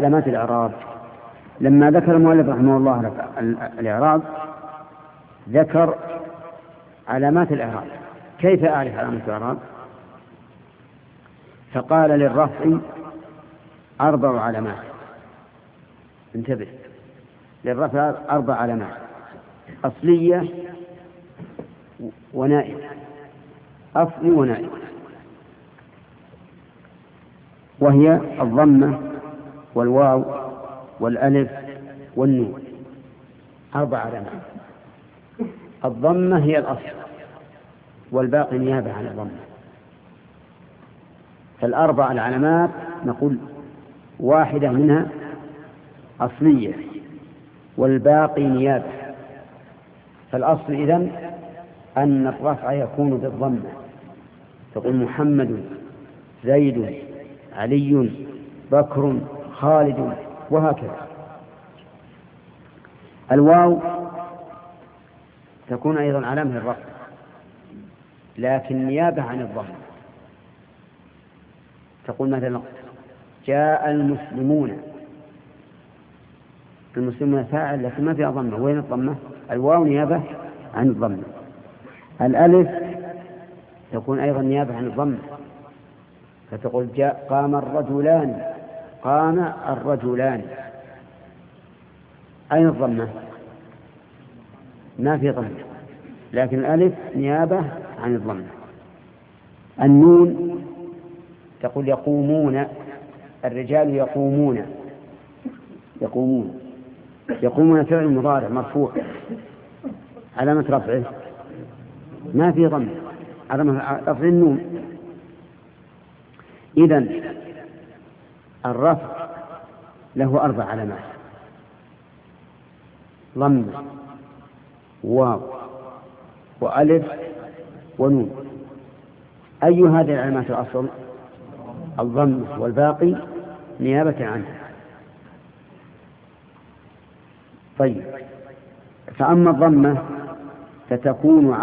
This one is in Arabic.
علامات الإعراب. لما ذكر المؤلف رحمه الله الإعراب ذكر علامات الإعراب. كيف أعرف علامات الإعراب؟ فقال للرفع 4 علامات. انتبه، للرفع 4 علامات: أصلية ونائب، أصلي ونائب، وهي الضمة والواو والألف والنون. 4 علامات. الضمة هي الأصل والباقي نيابة عن الضمة. فال4 العلامات نقول واحدة منها أصلية والباقي نيابة. فالأصل إذن أن الرفع يكون بالضمة، تقول محمد، زيد، علي، بكر، خالد، وهكذا. الواو تكون أيضا علامة للرفع لكن نيابة عن الضمة. تقول مثلا جاء المسلمون، المسلمون فاعل لكن ما فيها ضمة. وين الضمة؟ الواو نيابة عن الضمة. الألف تكون أيضا نيابة عن الضمة، فتقول جاء قام الرجلان، قام الرجلان. أين الضمة؟ ما في ضمة، لكن الألف نيابة عن الضمة. النون تقول يقومون، الرجال يقومون، يقومون. يقومون فعل مضارع مرفوع، علامة رفعه ما في ضمة، علامة رفع النون. إذن الرفع له 4 علامات: ضمة، واو، وألف، ونون. أي هذه العلامات الأصل؟ الضمة، والباقي نيابة عنها. طيب، فأما الضمة فتكون